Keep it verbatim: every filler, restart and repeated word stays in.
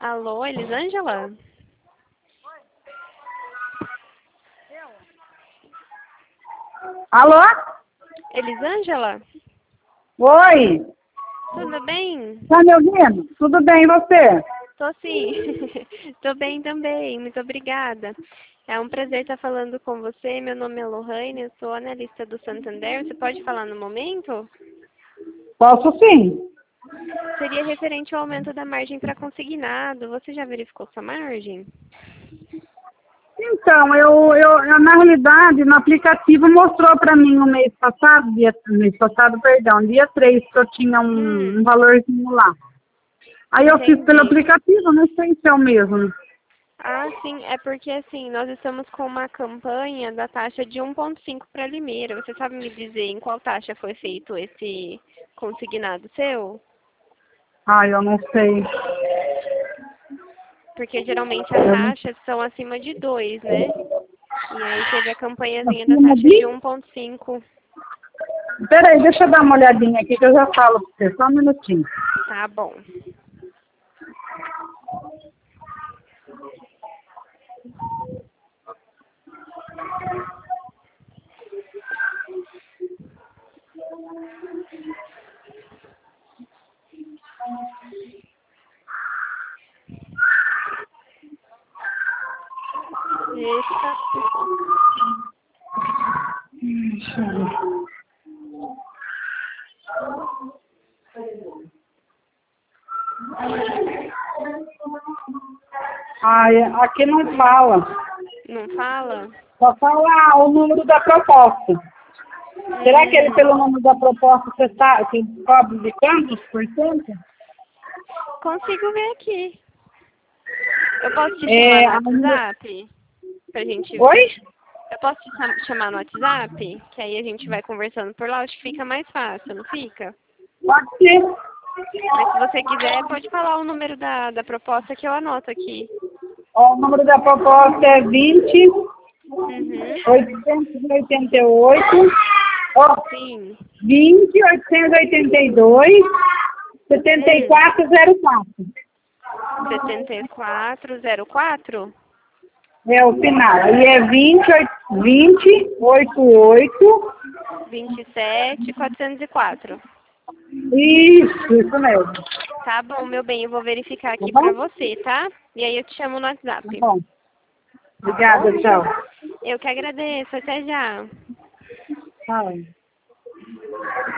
Alô, Elisângela? Alô? Elisângela? Oi, Tudo bem? tá me ouvindo? Tudo bem, e você? Tô sim. Tô bem também, muito obrigada. É um prazer estar falando com você. Meu nome é Lohane, eu sou analista do Santander. Você pode falar no momento? Posso sim. Seria referente ao aumento da margem para consignado. Você já verificou sua margem? Então, eu, eu, eu, na realidade, no aplicativo mostrou para mim no mês passado, dia, mês passado, perdão, dia três, que eu tinha um, Hum, um valorzinho lá. Aí eu fiz pelo entendi. aplicativo, não sei se é o mesmo. Ah, sim, é porque assim, nós estamos com uma campanha da taxa de um ponto cinco para Limeira. Você sabe me dizer em qual taxa foi feito esse consignado seu? Ai, eu não sei. Porque geralmente as Eu não... taxas são acima de dois, né? E aí teve a campanhazinha da Acima taxa de de... um ponto cinco. Peraí, deixa eu dar uma olhadinha aqui que eu já falo para você, só um minutinho. Tá bom. Eita, pipoca. Deixa eu ver. Ai, aqui não fala. Não fala? Só fala o número da proposta. Será que ele, Hum, pelo número da proposta, você tá, você cobre de quantos por cento? consigo ver aqui. Eu posso te chamar É, no a minha... WhatsApp? Pra gente. Oi? Eu posso te cham- chamar no WhatsApp? Que aí a gente vai conversando por lá, acho que fica mais fácil, não fica? Pode ser. Mas se você quiser, pode falar o número da, da proposta que eu anoto aqui. Ó, o número da proposta é vinte, Uhum. oitocentos e oitenta e oito, ó, Sim. vinte, oitocentos e oitenta e dois, setenta e Hum. quatro zero quatro. setenta e quatro zero quatro? É o final. E é vinte, vinte, oitenta e oito. vinte e sete quatrocentos e quatro. Isso, isso mesmo. Tá bom, meu bem, eu vou verificar Tá aqui pra bom? você, tá? E aí eu te chamo no Tá WhatsApp. bom. Tá bom? Obrigada, tchau. Eu que agradeço. Até já. Tchau.